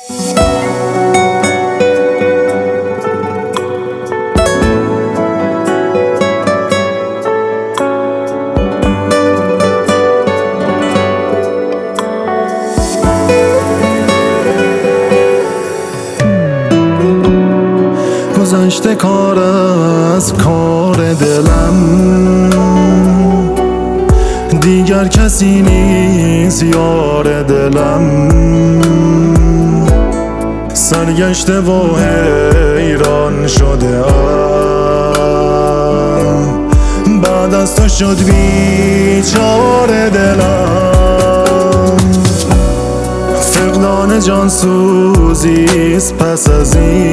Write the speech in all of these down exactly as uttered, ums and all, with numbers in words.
گذشته کار از کار دلم، دیگر کسی نیست یار دلم. سرگشته و حیران شده ام، بعد از تو شد بیچاره دلم. فقدان جان سوزیست پس از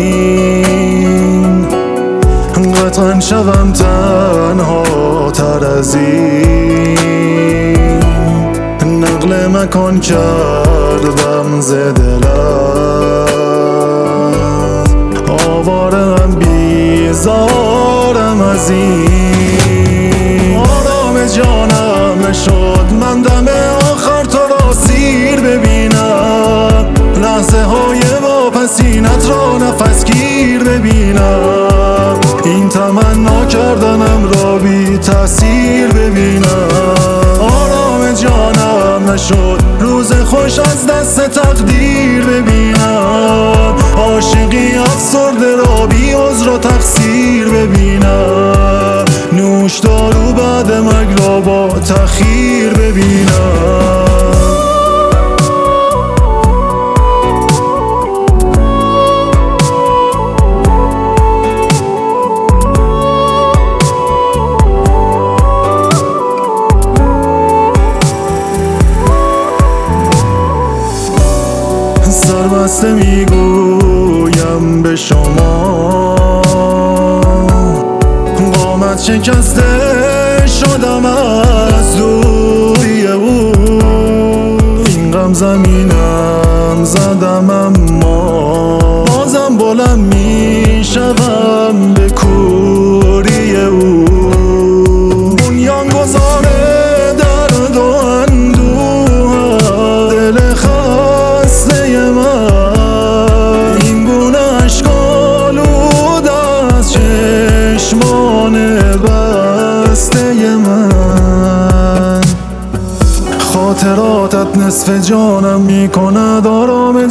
این، قطعا شوم تنها تر از این. نقل مکان کردم ز دلت، آوارم بیزارم از این. آرام جانم نشد من دم آخر تو را سیر ببینم، لحظه های واپسینت را نفس گیر ببینم. این تمنا کردنم را بی تأثیر ببینم. آرام جانم نشد روز خوش از دست تقدیر ببینم. عاشقی افسرده را بی عذر و تقصیر ببینم. نوش دارو بعد مرگ را با تأخیر ببینم. سربسته میگویم به شما، قامت شکسته شدم از دوری او. این غم زمینم زدم اما بازم بلند میشوم به کوری او. بنیان گذاره درد و اندوه دل خسته من، این گونه اشک آلود از چشمان بسته من. خاطراتت نصف جانم میکند آرام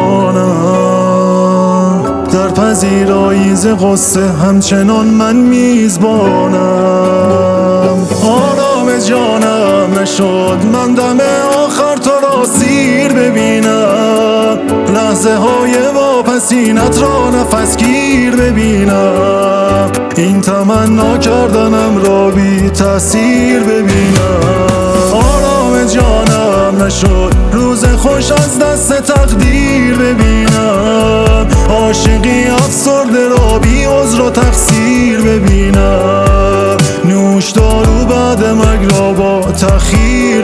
جانم، در پذیرایی ز غصه همچنان من میزبانم. آرام جانم نشد من دم آخر تو را سیر ببینم، لحظه های واپسینت را نفس گیر ببینم. این تمنا کردنم را بی تأثیر ببینم. آرام جانم نشد روز خوش از دست تقدیر ببینم. عاشقی افسرده را بی عذر و تقصیر ببینم. نوش دارو بعد مرگ را با تأخیر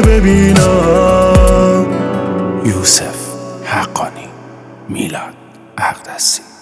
ببینم. یوسف حقانی، میلاد اقدسی.